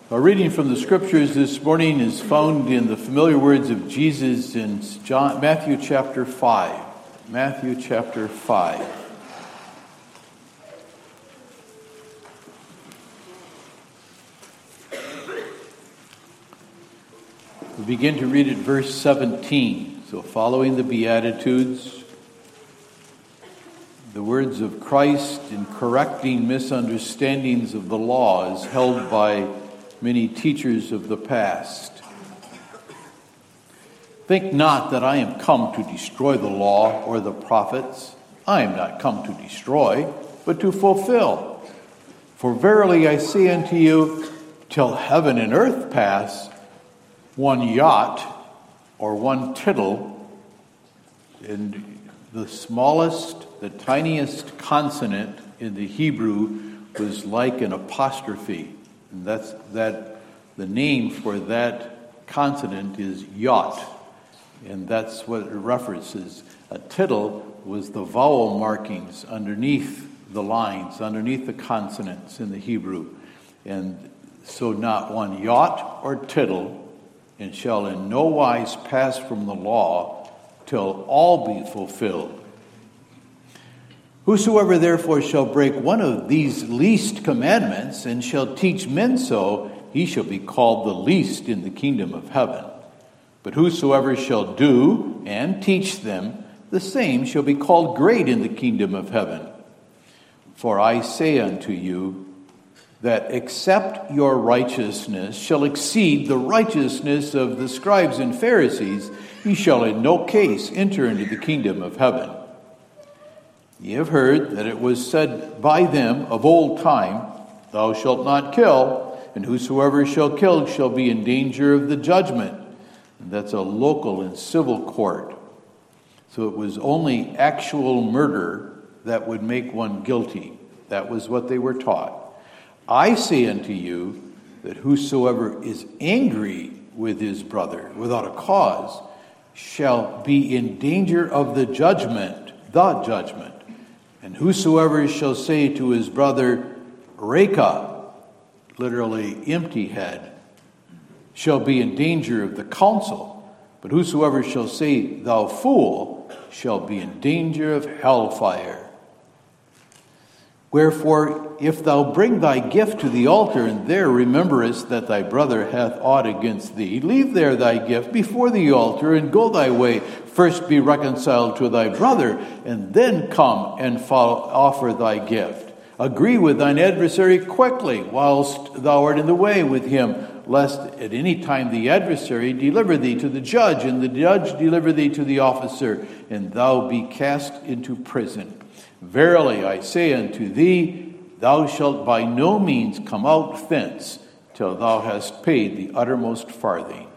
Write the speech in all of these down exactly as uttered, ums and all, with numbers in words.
Our reading from the Scriptures this morning is found in the familiar words of Jesus in John, Matthew chapter five. Matthew chapter five. We begin to read at verse seventeen. So following the Beatitudes, the words of Christ in correcting misunderstandings of the law as held by many teachers of the past. Think not that I am come to destroy the law or the prophets. I am not come to destroy, but to fulfill. For verily I say unto you, till heaven and earth pass, one jot or one tittle, and the smallest, the tiniest consonant in the Hebrew was like an apostrophe. And that's that the name for that consonant is yot. And that's what it references. A tittle was the vowel markings underneath the lines, underneath the consonants in the Hebrew. And so not one jot or tittle, and shall in no wise pass from the law till all be fulfilled. Whosoever therefore shall break one of these least commandments and shall teach men so, he shall be called the least in the kingdom of heaven. But whosoever shall do and teach them, the same shall be called great in the kingdom of heaven. For I say unto you, that except your righteousness shall exceed the righteousness of the scribes and Pharisees, ye shall in no case enter into the kingdom of heaven. Ye have heard that it was said by them of old time, Thou shalt not kill, and whosoever shall kill shall be in danger of the judgment. And that's a local and civil court. So it was only actual murder that would make one guilty. That was what they were taught. I say unto you that whosoever is angry with his brother without a cause shall be in danger of the judgment, the judgment. And whosoever shall say to his brother, Reka, literally empty head, shall be in danger of the council. But whosoever shall say, Thou fool, shall be in danger of hellfire. Wherefore, if thou bring thy gift to the altar, and there rememberest that thy brother hath aught against thee, leave there thy gift before the altar, and go thy way. First be reconciled to thy brother, and then come and follow, offer thy gift. Agree with thine adversary quickly, whilst thou art in the way with him, lest at any time the adversary deliver thee to the judge, and the judge deliver thee to the officer, and thou be cast into prison. Verily I say unto thee, thou shalt by no means come out thence till thou hast paid the uttermost farthing.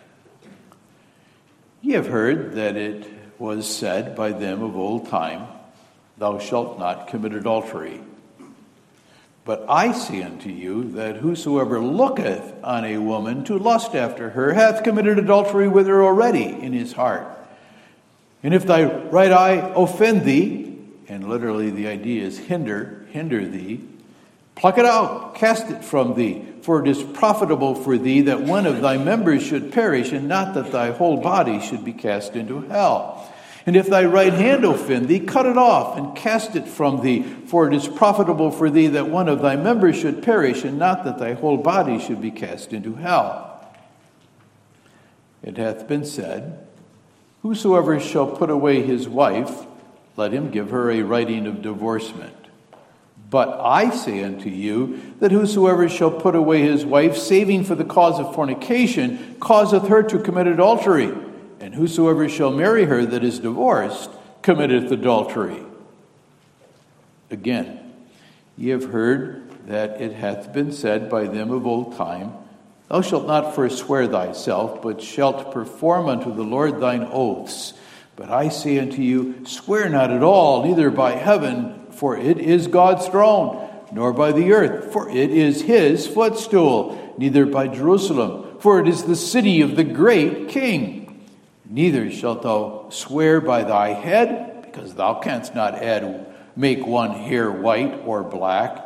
Ye have heard that it was said by them of old time, Thou shalt not commit adultery. But I say unto you that whosoever looketh on a woman to lust after her hath committed adultery with her already in his heart. And if thy right eye offend thee, and literally the idea is hinder, hinder thee, pluck it out, cast it from thee, for it is profitable for thee that one of thy members should perish, and not that thy whole body should be cast into hell. And if thy right hand offend thee, cut it off, and cast it from thee, for it is profitable for thee that one of thy members should perish, and not that thy whole body should be cast into hell. It hath been said, Whosoever shall put away his wife, let him give her a writing of divorcement. But I say unto you that whosoever shall put away his wife, saving for the cause of fornication, causeth her to commit adultery. And whosoever shall marry her that is divorced, committeth adultery. Again, ye have heard that it hath been said by them of old time, Thou shalt not forswear thyself, but shalt perform unto the Lord thine oaths. But I say unto you, swear not at all, neither by heaven, for it is God's throne, nor by the earth, for it is his footstool, neither by Jerusalem, for it is the city of the great King. Neither shalt thou swear by thy head, because thou canst not add, make one hair white or black.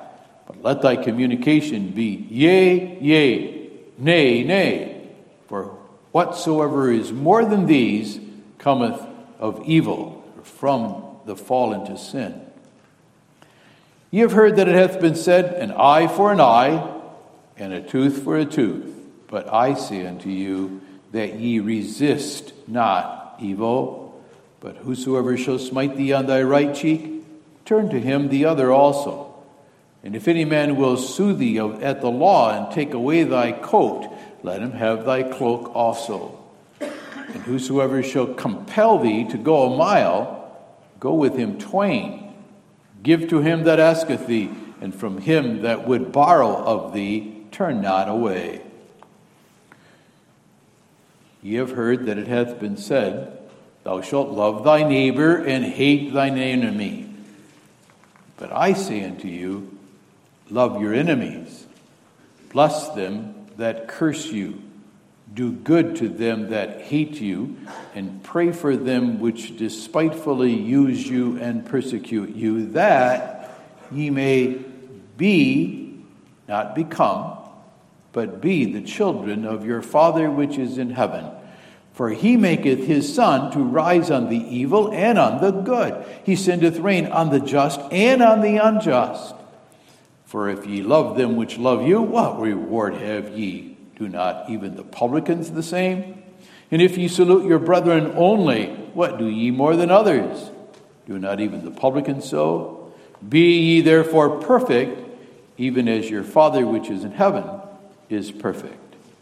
But let thy communication be yea, yea, nay, nay. For whatsoever is more than these cometh of evil, or from the fall into sin. Ye have heard that it hath been said, an eye for an eye, and a tooth for a tooth. But I say unto you, that ye resist not evil, but whosoever shall smite thee on thy right cheek, turn to him the other also. And if any man will sue thee at the law, and take away thy coat, let him have thy cloak also. And whosoever shall compel thee to go a mile, go with him twain. Give to him that asketh thee, and from him that would borrow of thee, turn not away. Ye have heard that it hath been said, thou shalt love thy neighbor and hate thine enemy. But I say unto you, love your enemies, bless them that curse you, do good to them that hate you, and pray for them which despitefully use you and persecute you, that ye may be, not become, but be the children of your Father which is in heaven. For he maketh his sun to rise on the evil and on the good. He sendeth rain on the just and on the unjust. For if ye love them which love you, what reward have ye? Do not even the publicans the same? And if ye salute your brethren only, what do ye more than others? Do not even the publicans so? Be ye therefore perfect, even as your Father which is in heaven is perfect.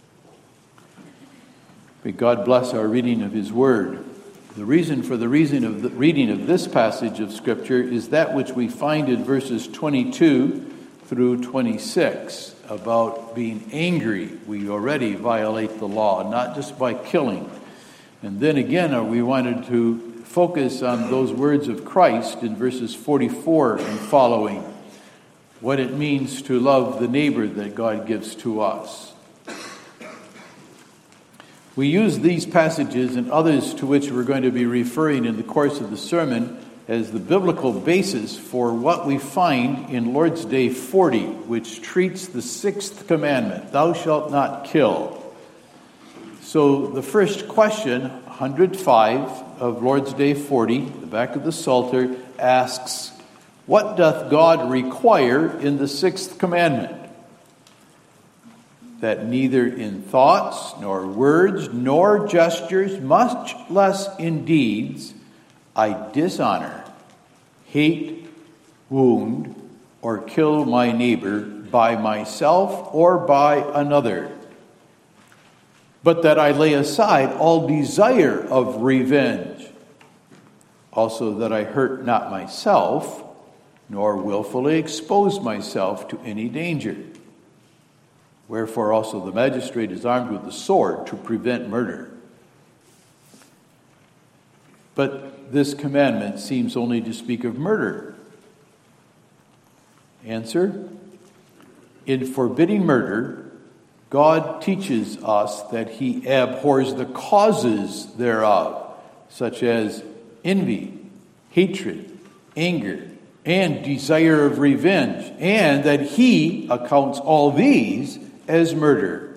May God bless our reading of his word. The reason for the reason of the reading of this passage of Scripture is that which we find in verses twenty-two through twenty-six about being angry. We already violate the law, not just by killing. And then again, we wanted to focus on those words of Christ in verses forty-four and following, what it means to love the neighbor that God gives to us. We use these passages and others to which we're going to be referring in the course of the sermon as the biblical basis for what we find in Lord's Day forty, which treats the sixth commandment, thou shalt not kill. So the first question, one hundred five of Lord's Day forty, the back of the Psalter, asks, what doth God require in the sixth commandment? That neither in thoughts, nor words, nor gestures, much less in deeds, I dishonor, hate, wound, or kill my neighbor by myself or by another. But that I lay aside all desire of revenge. Also that I hurt not myself, nor willfully expose myself to any danger. Wherefore also the magistrate is armed with the sword to prevent murder. But this commandment seems only to speak of murder. Answer: in forbidding murder, God teaches us that he abhors the causes thereof, such as envy, hatred, anger, and desire of revenge, and that he accounts all these as murder.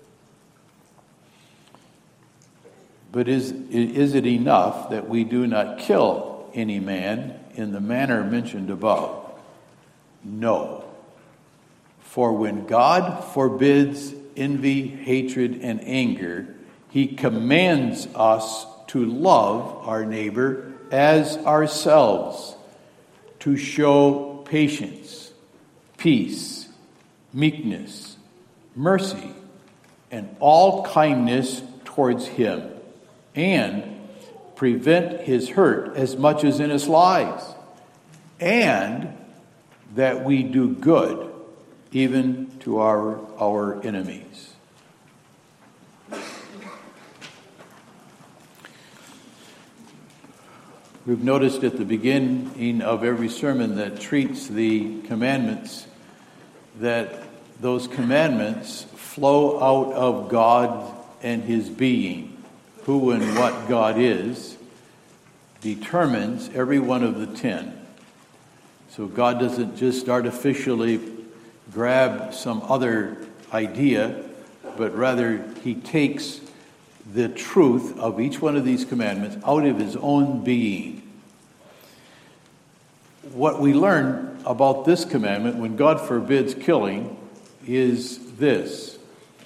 But is, is it enough that we do not kill any man in the manner mentioned above? No. For when God forbids envy, hatred, and anger, he commands us to love our neighbor as ourselves, to show patience, peace, meekness, mercy, and all kindness towards him, and prevent his hurt as much as in his lies, and that we do good even to our, our enemies. We've noticed at the beginning of every sermon that treats the commandments that those commandments flow out of God and his being. Who and what God is determines every one of the ten. So God doesn't just artificially grab some other idea, but rather he takes the truth of each one of these commandments out of his own being. What we learn about this commandment, when God forbids killing, is this: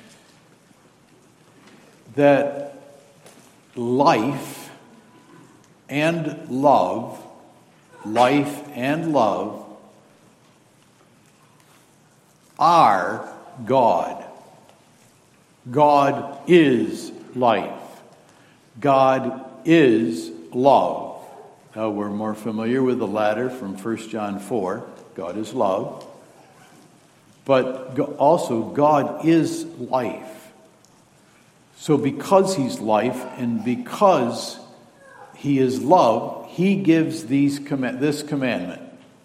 that life and love, life and love are God. God is life. God is love. Now we're more familiar with the latter from First John four. God is love. But also God is life. So because he's life and because he is love, he gives these comm- this commandment.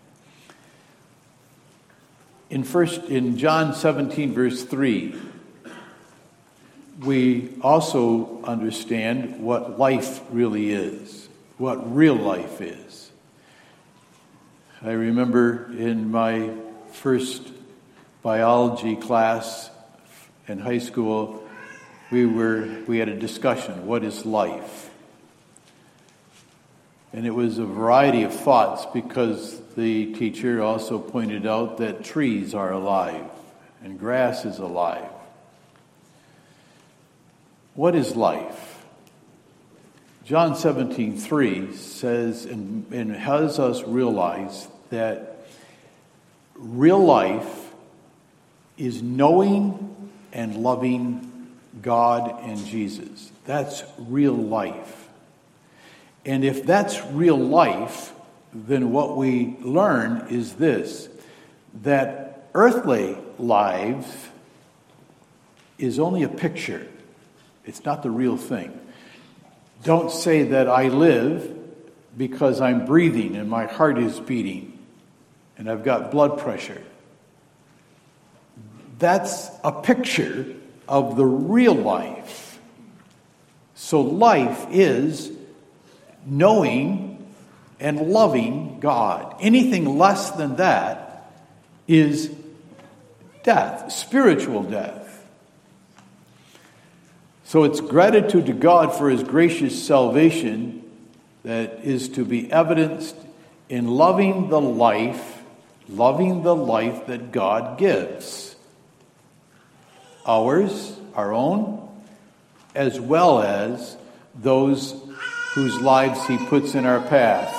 In first in John seventeen verse three, we also understand what life really is, what real life is. I remember in my first biology class in high school, we were we had a discussion, what is life? And it was a variety of thoughts, because the teacher also pointed out that trees are alive and grass is alive. What is life? John seventeen three says and, and has us realize that real life is knowing and loving God and Jesus. That's real life. And if that's real life, then what we learn is this: that earthly life is only a picture. It's not the real thing. Don't say that I live because I'm breathing and my heart is beating and I've got blood pressure. That's a picture of the real life. So life is knowing and loving God. Anything less than that is death, spiritual death. So it's gratitude to God for his gracious salvation that is to be evidenced in loving the life, loving the life that God gives. Ours, our own, as well as those whose lives he puts in our path.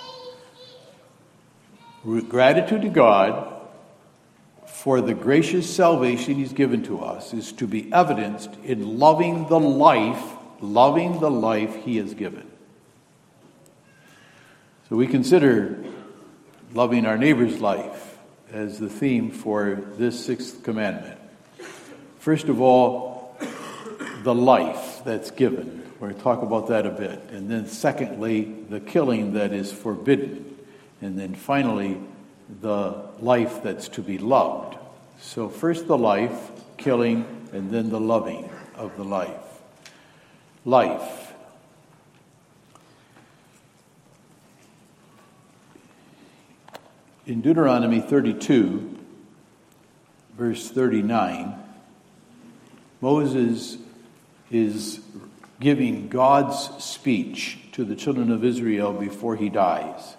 Gratitude to God for the gracious salvation he's given to us is to be evidenced in loving the life, loving the life he has given. So we consider loving our neighbor's life as the theme for this sixth commandment. First of all, the life that's given. We're going to talk about that a bit. And then secondly, the killing that is forbidden. And then finally, the life that's to be loved. So first the life, killing, and then the loving of the life. Life. In Deuteronomy thirty-two, verse thirty-nine, Moses is giving God's speech to the children of Israel before he dies.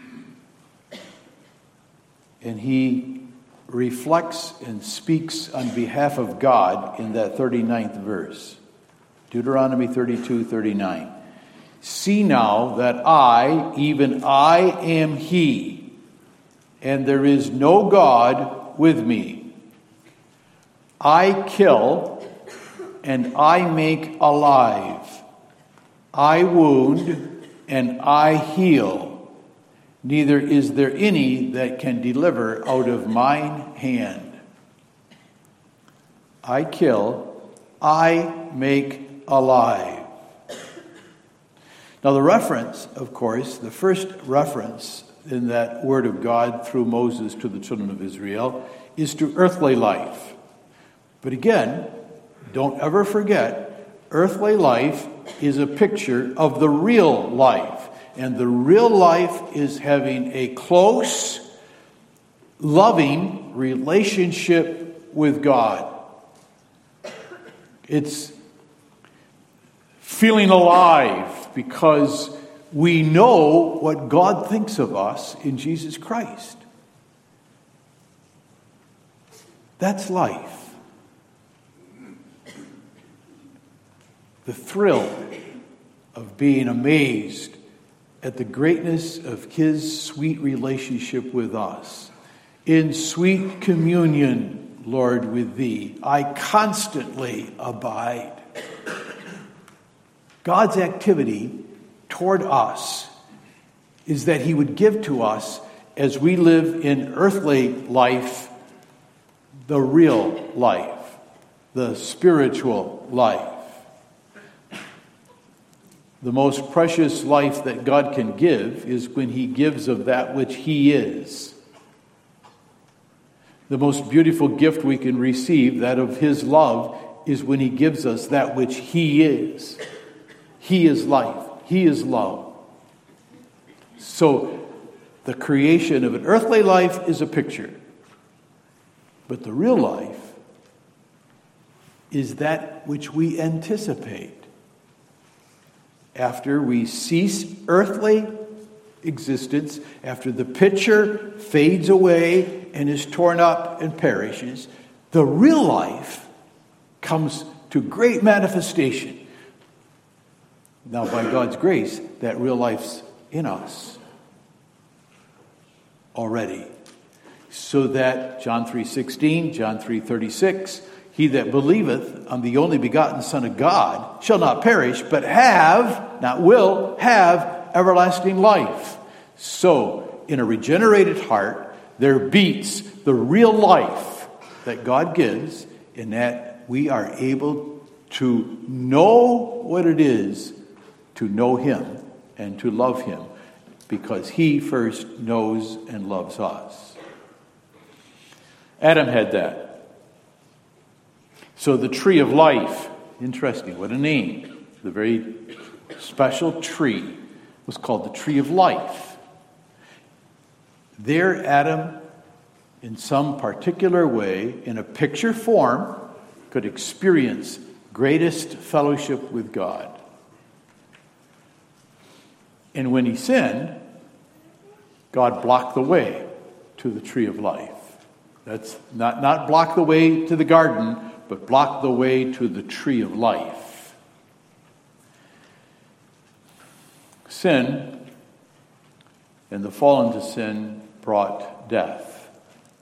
And he reflects and speaks on behalf of God in that thirty-ninth verse. Deuteronomy thirty-two thirty-nine. See now that I, even I, am he, and there is no God with me. I kill and I make alive. I wound and I heal. Neither is there any that can deliver out of mine hand. I kill, I make alive. Now the reference, of course, the first reference in that word of God through Moses to the children of Israel is to earthly life. But again, don't ever forget, earthly life is a picture of the real life. And the real life is having a close, loving relationship with God. It's feeling alive because we know what God thinks of us in Jesus Christ. That's life. The thrill of being amazed at the greatness of his sweet relationship with us. In sweet communion, Lord, with thee, I constantly abide. God's activity toward us is that he would give to us, as we live in earthly life, the real life, the spiritual life. The most precious life that God can give is when he gives of that which he is. The most beautiful gift we can receive, that of his love, is when he gives us that which he is. He is life. He is love. So the creation of an earthly life is a picture. But the real life is that which we anticipate. After we cease earthly existence, after the picture fades away and is torn up and perishes, the real life comes to great manifestation. Now, by God's grace, that real life's in us already. So that, John three sixteen, John three thirty-six, he that believeth on the only begotten Son of God shall not perish, but have, not will, have everlasting life. So, in a regenerated heart, there beats the real life that God gives, in that we are able to know what it is to know him and to love him, because he first knows and loves us. Adam had that. So the tree of life, interesting, what a name. The very special tree was called the tree of life. There, Adam, in some particular way, in a picture form, could experience greatest fellowship with God. And when he sinned, God blocked the way to the tree of life. That's not, not block the way to the garden, but block the way to the tree of life. Sin and the fall into sin brought death.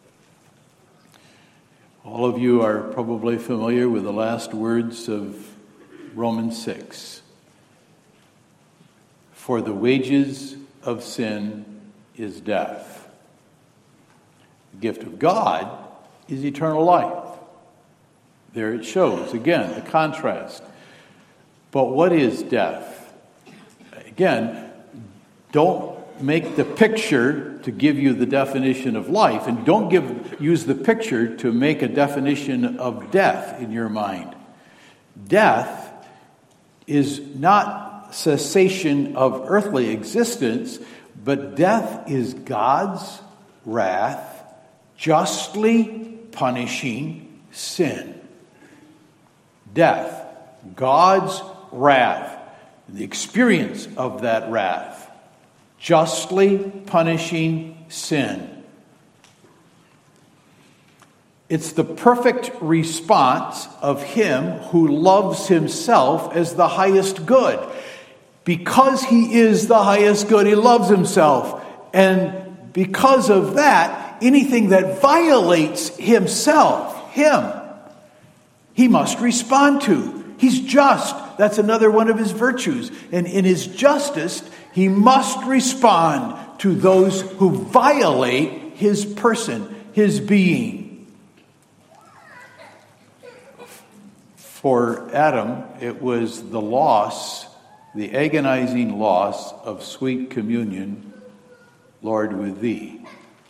All of you are probably familiar with the last words of Romans six. For the wages of sin is death. The gift of God is eternal life. There it shows, again, the contrast. But what is death? Again, don't make the picture to give you the definition of life, and don't give use the picture to make a definition of death in your mind. Death is not cessation of earthly existence, but death is God's wrath justly punishing sin. Death, God's wrath, the experience of that wrath, justly punishing sin. It's the perfect response of him who loves himself as the highest good. Because he is the highest good, he loves himself. And because of that, anything that violates himself, him, he must respond to. He's just. That's another one of his virtues. And in his justice, he must respond to those who violate his person, his being. For Adam, it was the loss, the agonizing loss of sweet communion, Lord, with thee.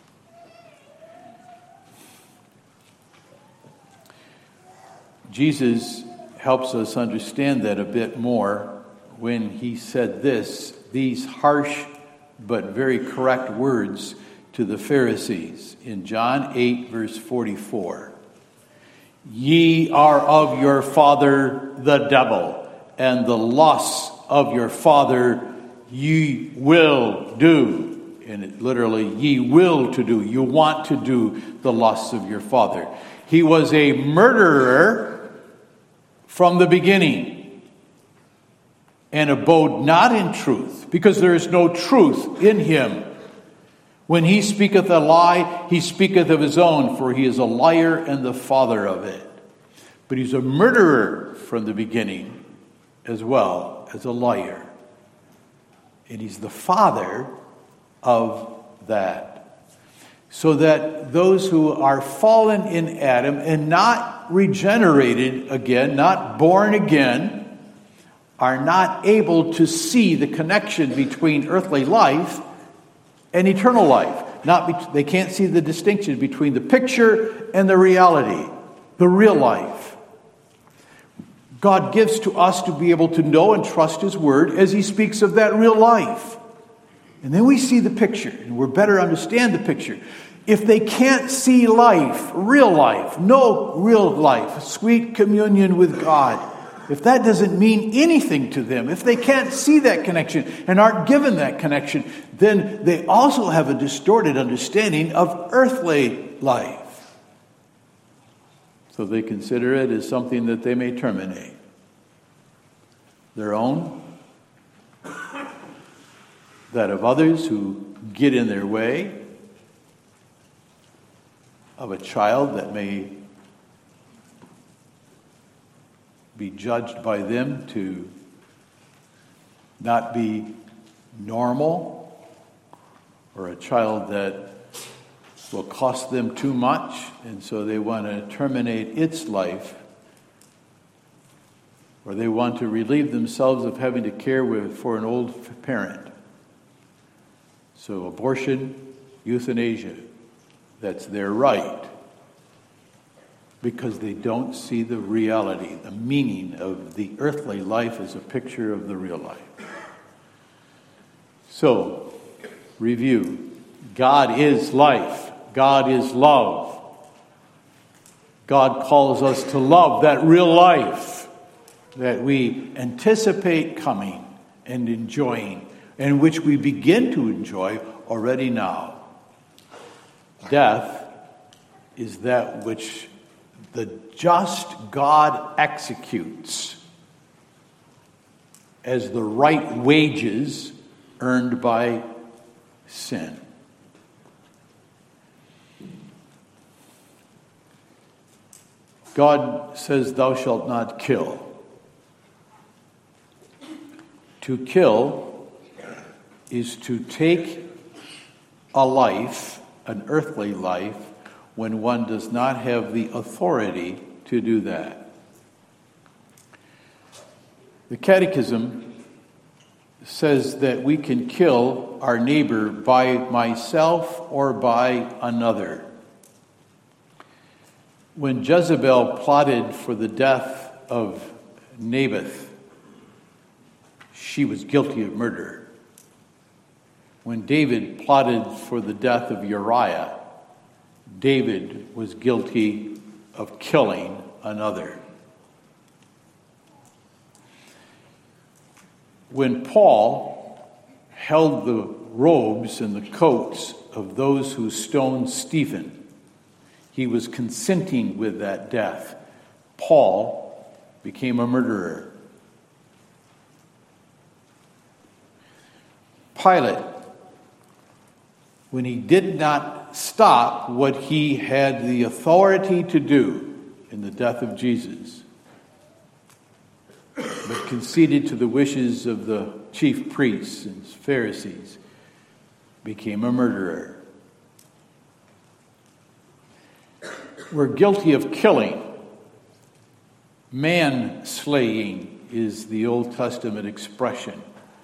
Jesus helps us understand that a bit more when he said this, these harsh but very correct words to the Pharisees in John eight, verse forty-four. Ye are of your father the devil, and the lusts of your father ye will do. And it literally, ye will to do. You want to do the lusts of your father. He was a murderer from the beginning, and abode not in truth, because there is no truth in him. When he speaketh a lie, he speaketh of his own, for he is a liar and the father of it. But he's a murderer from the beginning, as well as a liar. And he's the father of that. So that those who are fallen in Adam and not regenerated again, not born again, are not able to see the connection between earthly life and eternal life. Not be- they can't see the distinction between the picture and the reality, the real life. God gives to us to be able to know and trust His Word as He speaks of that real life. And then we see the picture, and we're better understand the picture. If they can't see life, real life, no real life, sweet communion with God, if that doesn't mean anything to them, if they can't see that connection and aren't given that connection, then they also have a distorted understanding of earthly life. So they consider it as something that they may terminate. Their own, that of others who get in their way, of a child that may be judged by them to not be normal, or a child that will cost them too much, and so they want to terminate its life, or they want to relieve themselves of having to care with, for an old parent. So abortion, euthanasia, that's their right, because they don't see the reality, the meaning of the earthly life as a picture of the real life. So, review. God is life. God is love. God calls us to love that real life that we anticipate coming and enjoying, and which we begin to enjoy already now. Death is that which the just God executes as the right wages earned by sin. God says, "Thou shalt not kill." To kill is to take a life, an earthly life, when one does not have the authority to do that. The Catechism says that we can kill our neighbor by myself or by another. When Jezebel plotted for the death of Naboth, she was guilty of murder. When David plotted for the death of Uriah, David was guilty of killing another. When Paul held the robes and the coats of those who stoned Stephen, he was consenting with that death. Paul became a murderer. Pilate, when he did not stop what he had the authority to do in the death of Jesus, but conceded to the wishes of the chief priests and Pharisees, became a murderer. We're guilty of killing. Man-slaying is the Old Testament expression.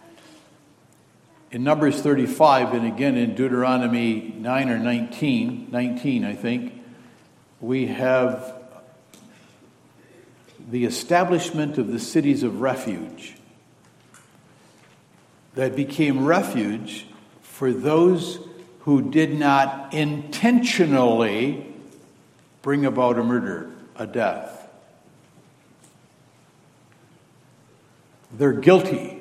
In Numbers thirty-five, and again in Deuteronomy nine or nineteen, nineteen I think, we have the establishment of the cities of refuge that became refuge for those who did not intentionally bring about a murder, a death. They're guilty.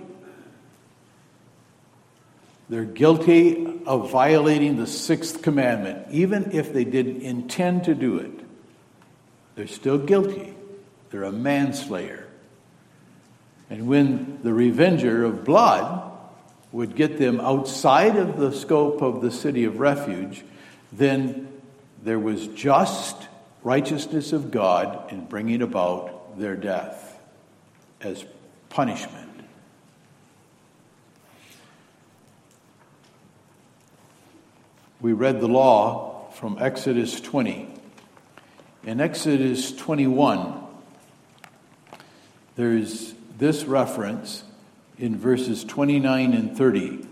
They're guilty of violating the sixth commandment, even if they didn't intend to do it. They're still guilty. They're a manslayer. And when the revenger of blood would get them outside of the scope of the city of refuge, then there was just righteousness of God in bringing about their death as punishment. We read the law from Exodus twenty. In Exodus twenty-one, there's this reference in verses twenty-nine and thirty.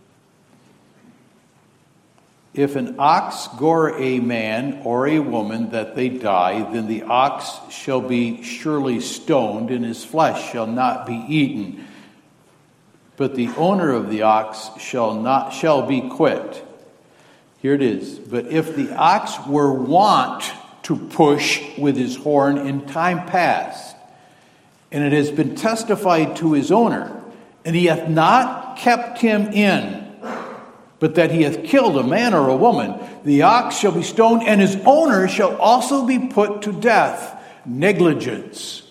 If an ox gore a man or a woman that they die, then the ox shall be surely stoned, and his flesh shall not be eaten. But the owner of the ox shall not shall be quit. Here it is. But if the ox were wont to push with his horn in time past, and it has been testified to his owner, and he hath not kept him in, but that he hath killed a man or a woman, the ox shall be stoned, and his owner shall also be put to death. Negligence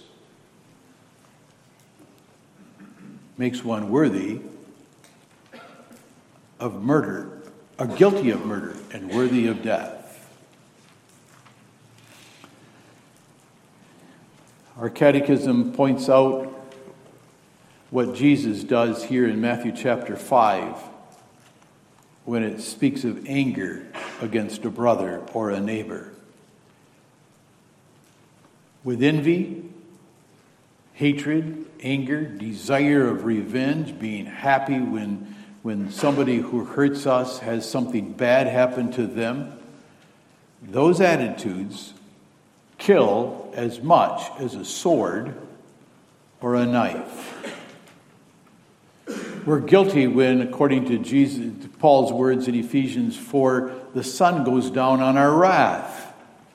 makes one worthy of murder, or guilty of murder, and worthy of death. Our catechism points out what Jesus does here in Matthew chapter five when it speaks of anger against a brother or a neighbor. With envy, hatred, anger, desire of revenge, being happy when, when somebody who hurts us has something bad happen to them, those attitudes kill as much as a sword or a knife. We're guilty when, according to Jesus, Paul's words in Ephesians four, the sun goes down on our wrath.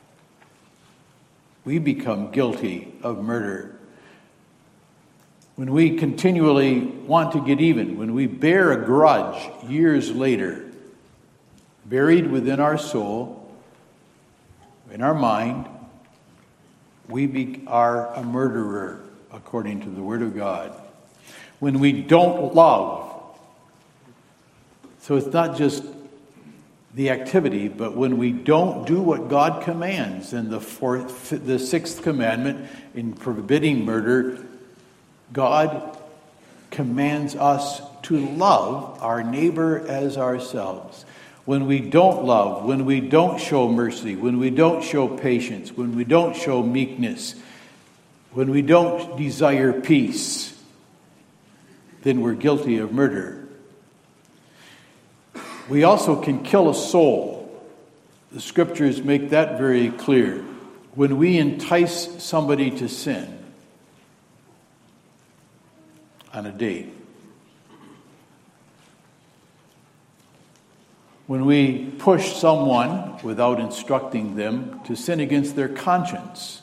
We become guilty of murder. When we continually want to get even, when we bear a grudge years later, buried within our soul, in our mind, we be, are a murderer, according to the Word of God. When we don't love, so it's not just the activity, but when we don't do what God commands, and the fourth, the sixth commandment in forbidding murder, God commands us to love our neighbor as ourselves. When we don't love, when we don't show mercy, when we don't show patience, when we don't show meekness, when we don't desire peace, then we're guilty of murder. We also can kill a soul. The scriptures make that very clear. When we entice somebody to sin on a date, when we push someone without instructing them to sin against their conscience.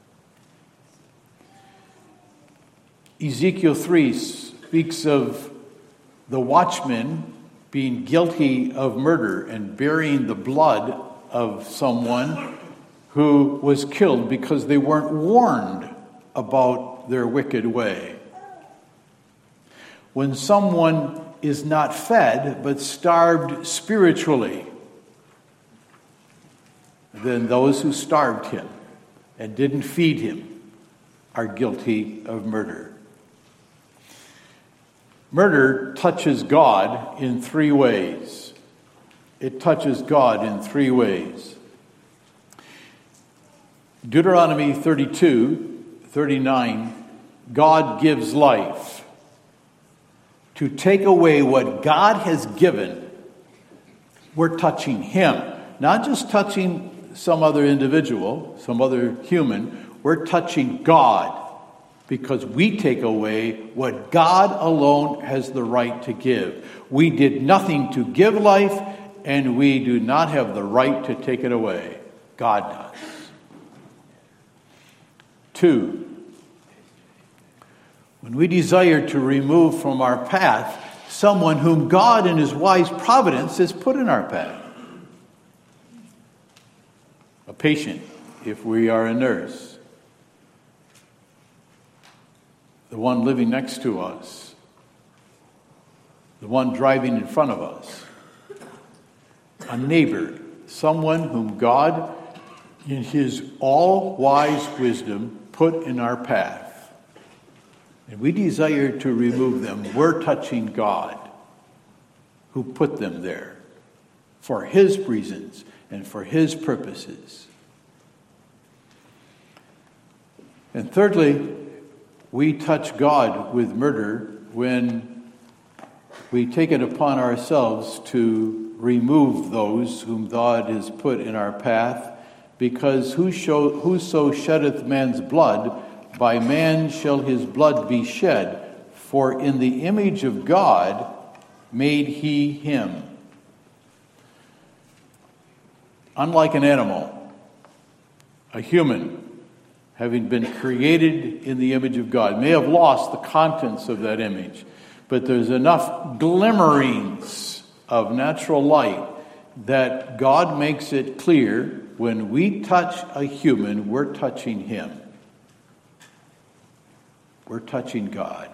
Ezekiel three speaks of the watchman being guilty of murder and burying the blood of someone who was killed because they weren't warned about their wicked way. When someone is not fed but starved spiritually, then those who starved him and didn't feed him are guilty of murder. Murder touches God in three ways. It touches God in three ways. Deuteronomy thirty-two, thirty-nine, God gives life. To take away what God has given, we're touching him. Not just touching some other individual, some other human. We're touching God because we take away what God alone has the right to give. We did nothing to give life, and we do not have the right to take it away. God does. Two, when we desire to remove from our path someone whom God in his wise providence has put in our path. A patient, if we are a nurse. The one living next to us. The one driving in front of us. A neighbor, someone whom God in his all-wise wisdom put in our path. And we desire to remove them. We're touching God who put them there for his reasons and for his purposes. And thirdly, we touch God with murder when we take it upon ourselves to remove those whom God has put in our path, because whoso, whoso sheddeth man's blood, by man shall his blood be shed, for in the image of God made he him. Unlike an animal, a human, having been created in the image of God, may have lost the contents of that image, but there's enough glimmerings of natural light that God makes it clear when we touch a human, we're touching him. We're touching God.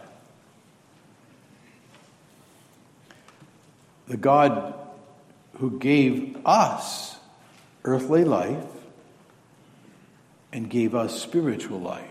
The God who gave us earthly life and gave us spiritual life.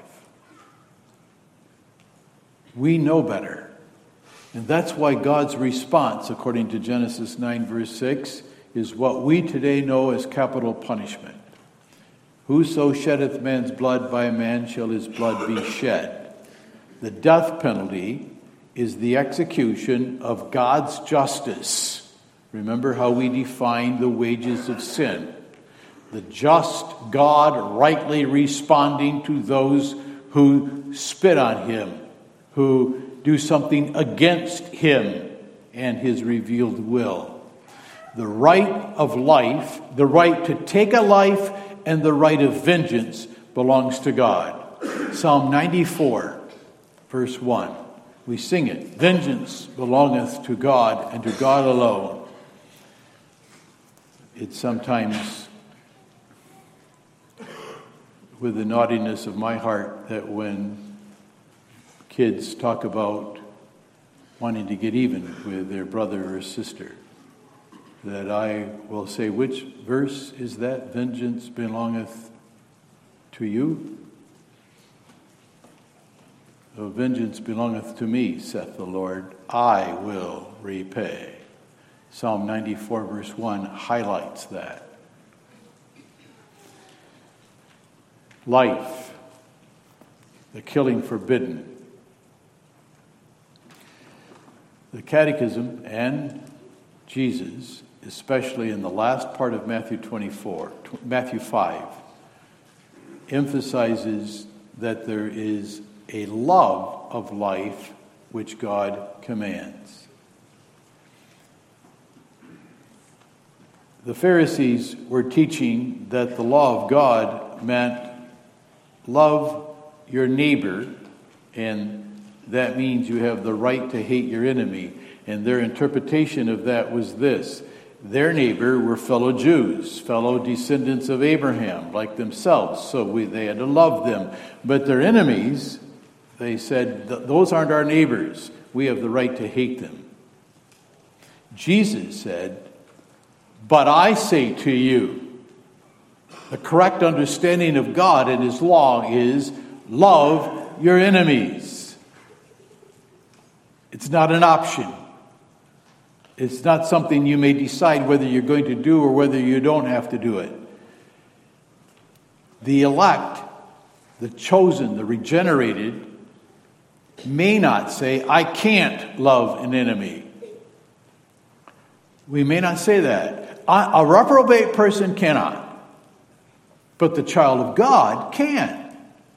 We know better. And that's why God's response, according to Genesis nine, verse six, is what we today know as capital punishment. Whoso sheddeth man's blood, by a man shall his blood be shed. The death penalty is the execution of God's justice. Remember how we define the wages of sin. The just God rightly responding to those who spit on him, who do something against him and his revealed will. The right of life, the right to take a life, and the right of vengeance belongs to God. Psalm ninety-four. Verse one, we sing it. Vengeance belongeth to God and to God alone. It's sometimes with the naughtiness of my heart that when kids talk about wanting to get even with their brother or sister, that I will say, which verse is that? Vengeance belongeth to you. The vengeance belongeth to me, saith the Lord. I will repay. Psalm ninety-four, verse one highlights that. Life, the killing forbidden. The Catechism and Jesus, especially in the last part of Matthew twenty-four, Matthew five, emphasizes that there is a love of life which God commands. The Pharisees were teaching that the law of God meant love your neighbor, and that means you have the right to hate your enemy. And their interpretation of that was this: their neighbor were fellow Jews, fellow descendants of Abraham, like themselves, so we, they had to love them. But their enemies, they said, those aren't our neighbors. We have the right to hate them. Jesus said, but I say to you, the correct understanding of God and his law is love your enemies. It's not an option. It's not something you may decide whether you're going to do or whether you don't have to do it. The elect, the chosen, the regenerated, may not say, I can't love an enemy. We may not say that. A reprobate person cannot. But the child of God can.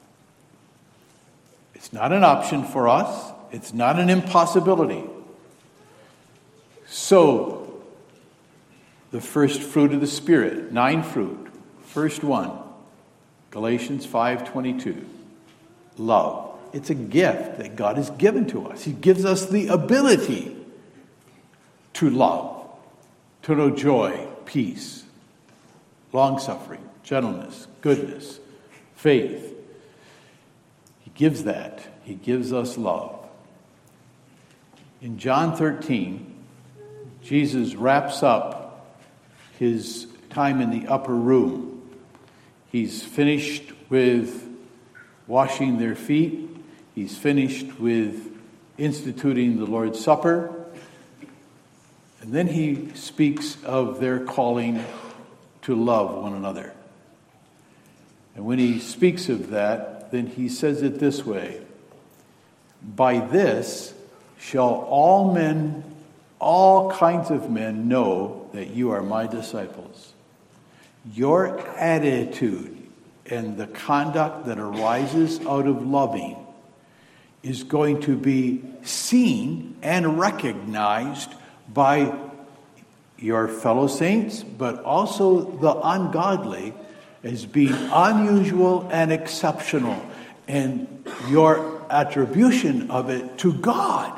It's not an option for us. It's not an impossibility. So, the first fruit of the Spirit, nine fruit. First one, Galatians five twenty-two, love. It's a gift that God has given to us. He gives us the ability to love, to know joy, peace, long-suffering, gentleness, goodness, faith. He gives that. He gives us love. In John thirteen, Jesus wraps up his time in the upper room. He's finished with washing their feet. He's finished with instituting the Lord's Supper. And then he speaks of their calling to love one another. And when he speaks of that, then he says it this way: by this shall all men, all kinds of men know that you are my disciples. Your attitude and the conduct that arises out of loving is going to be seen and recognized by your fellow saints, but also the ungodly, as being unusual and exceptional, and your attribution of it to God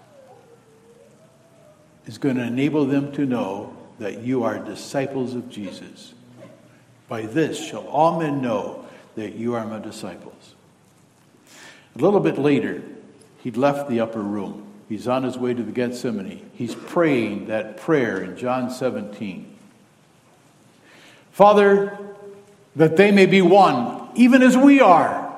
is going to enable them to know that you are disciples of Jesus. By this shall all men know that you are my disciples. A little bit later, he'd left the upper room. He's on his way to the Gethsemane. He's praying that prayer in John seventeen. Father, that they may be one, even as we are.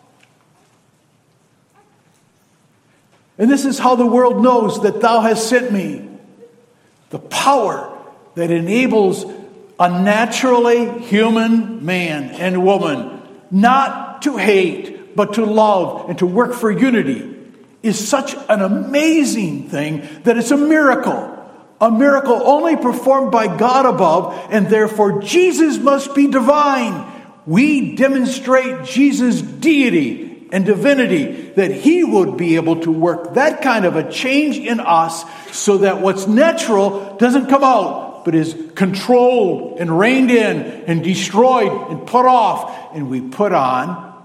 And this is how the world knows that thou hast sent me. The power that enables a naturally human man and woman not to hate, but to love and to work for unity is such an amazing thing that it's a miracle. A miracle only performed by God above, and therefore Jesus must be divine. We demonstrate Jesus' deity and divinity, that he would be able to work that kind of a change in us so that what's natural doesn't come out, but is controlled and reined in and destroyed and put off, and we put on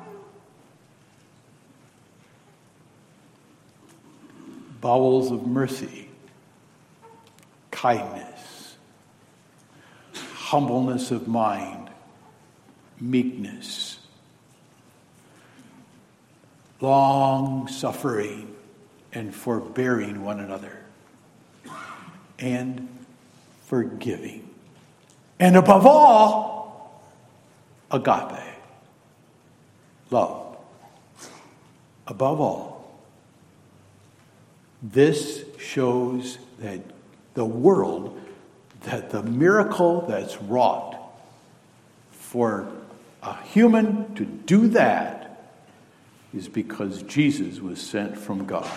bowels of mercy, kindness, humbleness of mind, meekness, long-suffering, and forbearing one another, and forgiving. And above all, agape, love. Above all, this shows that the world, that the miracle that's wrought for a human to do that is because Jesus was sent from God.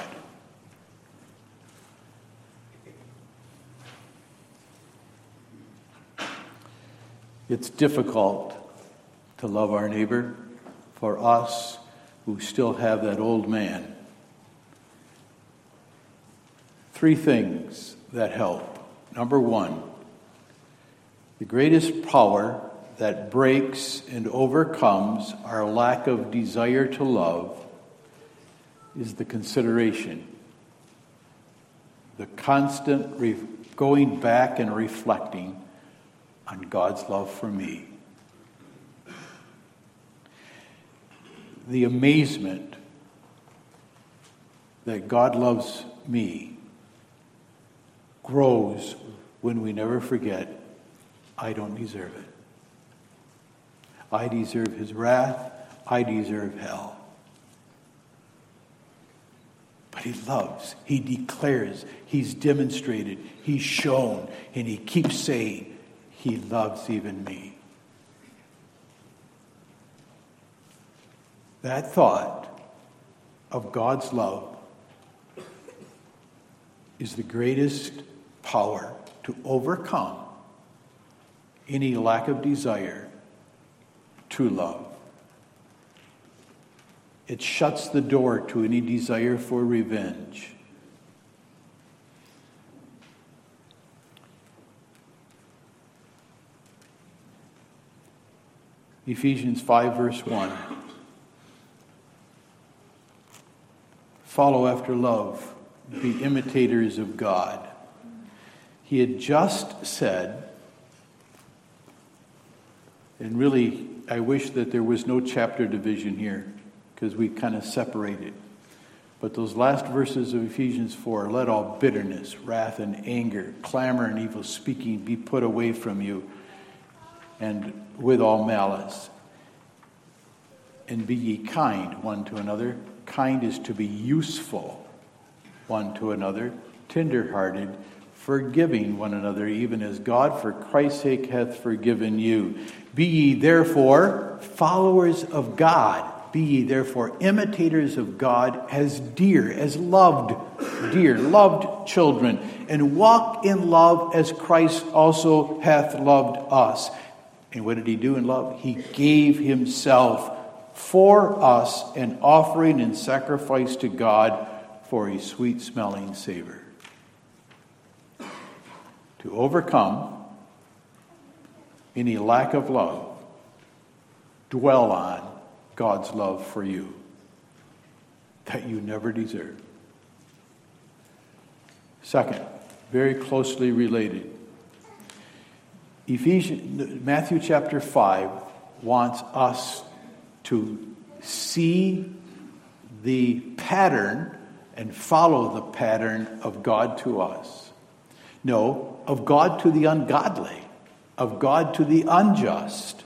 It's difficult to love our neighbor for us who still have that old man. Three things that help. Number one, the greatest power that breaks and overcomes our lack of desire to love is the consideration, the constant re- going back and reflecting on God's love for me. The amazement that God loves me grows when we never forget, I don't deserve it. I deserve his wrath. I deserve hell. But he loves. He declares. He's demonstrated. He's shown. And he keeps saying, he loves even me. That thought of God's love is the greatest power to overcome any lack of desire to love. It shuts the door to any desire for revenge. Ephesians five, verse one. Follow after love. Be imitators of God. He had just said, and really, I wish that there was no chapter division here, because we kind of separated. But those last verses of Ephesians four, let all bitterness, wrath, and anger, clamor, and evil speaking be put away from you, and with all malice. And be ye kind one to another. Kind is to be useful one to another, tender-hearted, forgiving one another, even as God for Christ's sake hath forgiven you. Be ye therefore followers of God. Be ye therefore imitators of God as dear, as loved, dear, loved children, and walk in love as Christ also hath loved us. And what did he do in love? He gave himself for us an offering and sacrifice to God for a sweet-smelling savor. To overcome any lack of love, dwell on God's love for you that you never deserved. Second, very closely related, Ephesians, Matthew chapter five wants us to see the pattern and follow the pattern of God to us. No, of God to the ungodly, of God to the unjust.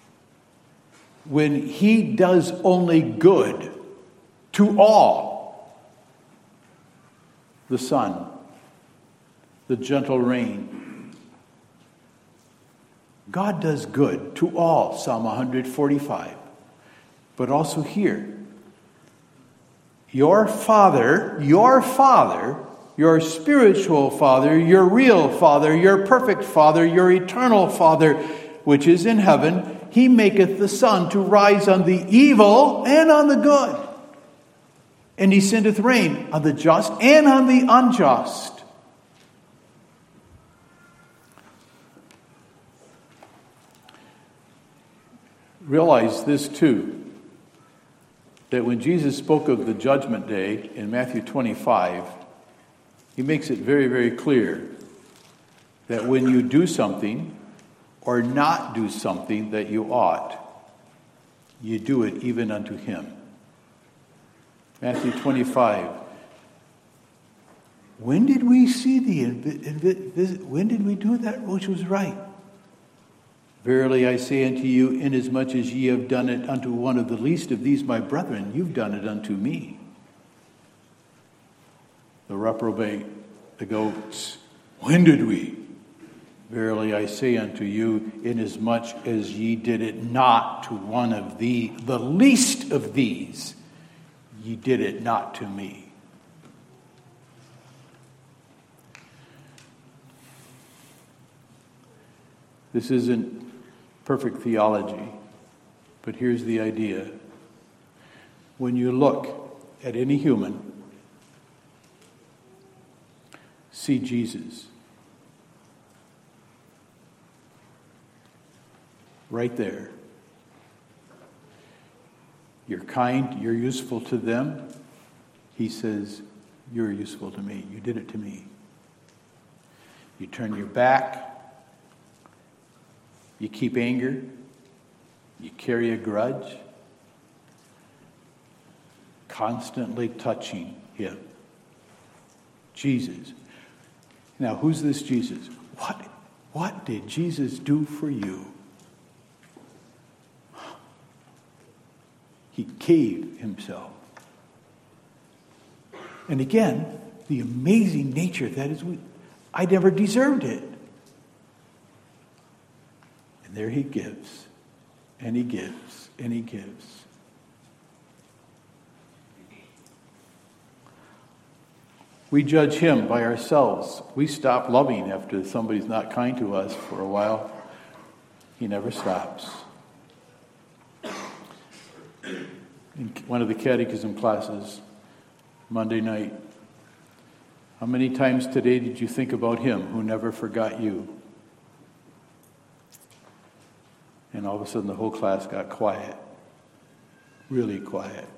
When he does only good to all, the sun, the gentle rain, God does good to all, Psalm one forty-five. But also here, your Father, your Father, your spiritual Father, your real Father, your perfect Father, your eternal Father, which is in heaven, he maketh the sun to rise on the evil and on the good. And he sendeth rain on the just and on the unjust. Realize this too, that when Jesus spoke of the judgment day in Matthew twenty-five, he makes it very, very clear that when you do something or not do something that you ought, you do it even unto him. Matthew twenty-five. When did we see the invi- when did we do that which was right? Verily I say unto you, inasmuch as ye have done it unto one of the least of these my brethren, you've done it unto me. The reprobate, the goats, when did we? Verily I say unto you, inasmuch as ye did it not to one of the, the least of these, ye did it not to me. This isn't perfect theology, but here's the idea. When you look at any human, see Jesus. Right there. You're kind, you're useful to them. He says, you're useful to me. You did it to me. You turn your back. You keep anger. You carry a grudge. Constantly touching him. Jesus. Now, who's this Jesus? What, what did Jesus do for you? He gave himself. And again, the amazing nature of that is we, I never deserved it. And there he gives, and he gives, and he gives. We judge him by ourselves. We stop loving after somebody's not kind to us for a while. He never stops. In one of the catechism classes, Monday night, how many times today did you think about him who never forgot you? And all of a sudden the whole class got quiet. Really quiet.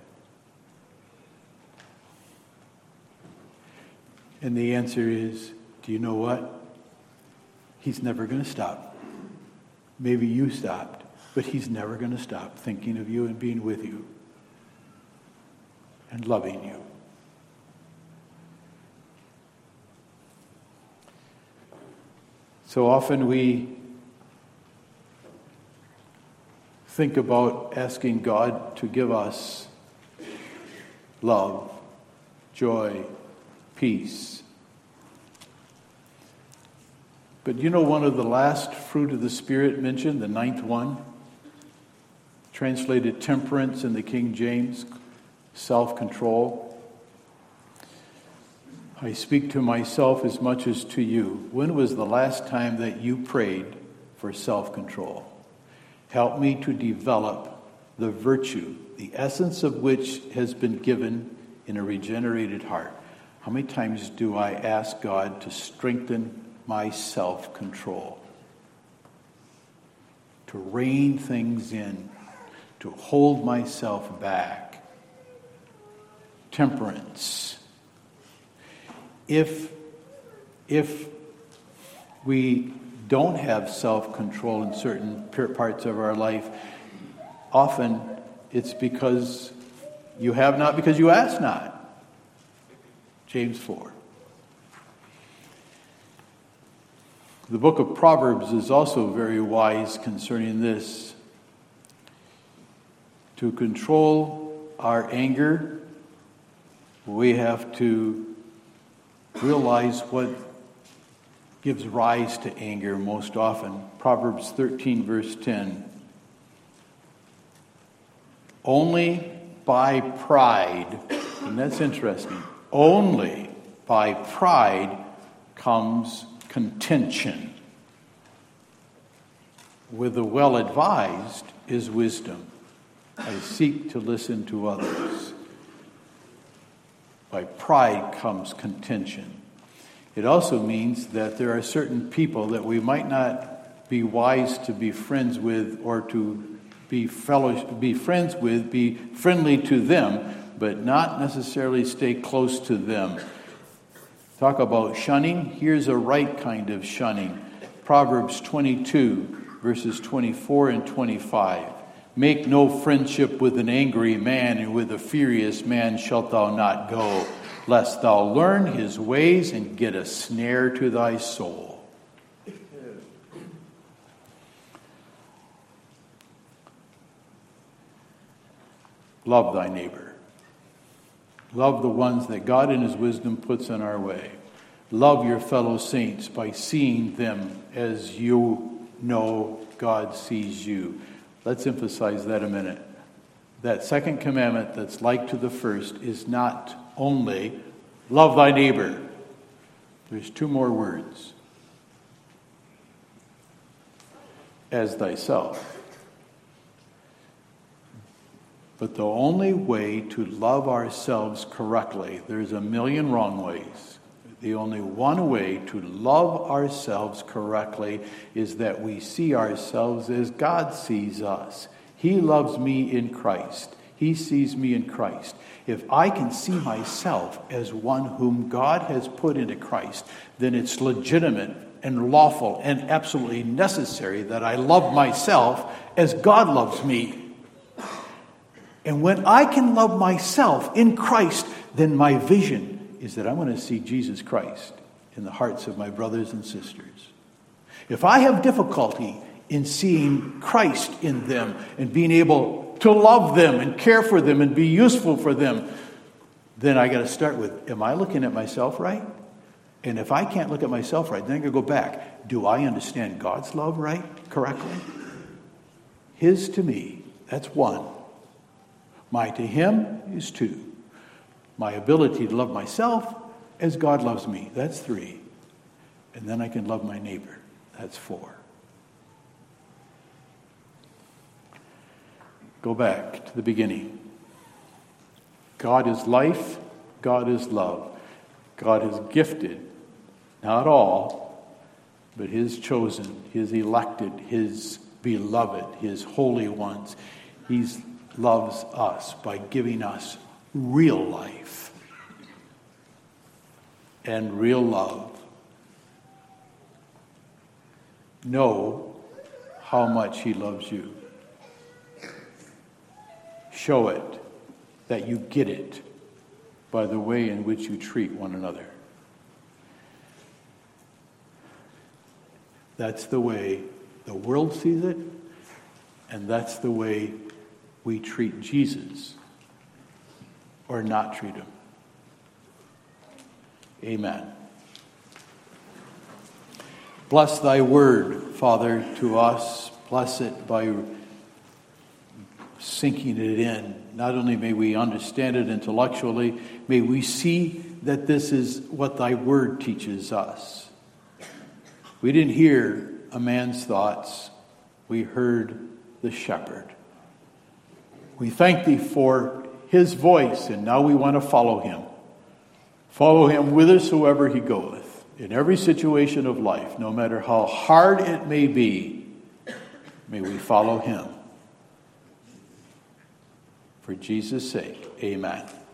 And the answer is, do you know what? He's never going to stop. Maybe you stopped, but he's never going to stop thinking of you and being with you and loving you. So often we think about asking God to give us love, joy, peace. But you know one of the last fruit of the Spirit mentioned, the ninth one, translated temperance in the King James, self-control. I speak to myself as much as to you. When was the last time that you prayed for self-control? Help me to develop the virtue, the essence of which has been given in a regenerated heart. How many times do I ask God to strengthen my self-control? To rein things in, to hold myself back. Temperance. If, if we don't have self-control in certain parts of our life, often it's because you have not, because you ask not. James four. The book of Proverbs is also very wise concerning this. To control our anger, we have to realize what gives rise to anger most often. Proverbs thirteen, verse ten. Only by pride, and that's interesting, only by pride comes contention. With the well-advised is wisdom. I seek to listen to others. By pride comes contention. It also means that there are certain people that we might not be wise to be friends with or to be fellow, be friends with, be friendly to them, but not necessarily stay close to them. Talk about shunning. Here's a right kind of shunning. Proverbs twenty-two, verses twenty-four and twenty-five. Make no friendship with an angry man, and with a furious man shalt thou not go, lest thou learn his ways and get a snare to thy soul. Love thy neighbor. Love the ones that God in his wisdom puts in our way. Love your fellow saints by seeing them as you know God sees you. Let's emphasize that a minute. That second commandment that's like to the first is not only love thy neighbor. There's two more words. As thyself. But the only way to love ourselves correctly, there's a million wrong ways. The only one way to love ourselves correctly is that we see ourselves as God sees us. He loves me in Christ. He sees me in Christ. If I can see myself as one whom God has put into Christ, then it's legitimate and lawful and absolutely necessary that I love myself as God loves me. And when I can love myself in Christ, then my vision is that I'm going to see Jesus Christ in the hearts of my brothers and sisters. If I have difficulty in seeing Christ in them and being able to love them and care for them and be useful for them, then I got to start with, am I looking at myself right? And if I can't look at myself right, then I got to go back. Do I understand God's love right, correctly? His to me, that's one. My to him is two. My ability to love myself as God loves me, that's three. And then I can love my neighbor, that's four. Go back to the beginning. God is life, God is love. God has gifted, not all, but his chosen, his elected, his beloved, his holy ones. He loves us by giving us real life and real love. Know how much he loves you. Show it that you get it by the way in which you treat one another. That's the way the world sees it, and that's the way we treat Jesus or not treat him. Amen. Bless thy word, Father, to us. Bless it by sinking it in. Not only may we understand it intellectually, may we see that this is what thy word teaches us. We didn't hear a man's thoughts. We heard the shepherd. We thank thee for his voice, and now we want to follow him. Follow him whithersoever he goeth. In every situation of life, no matter how hard it may be, may we follow him. For Jesus' sake, amen.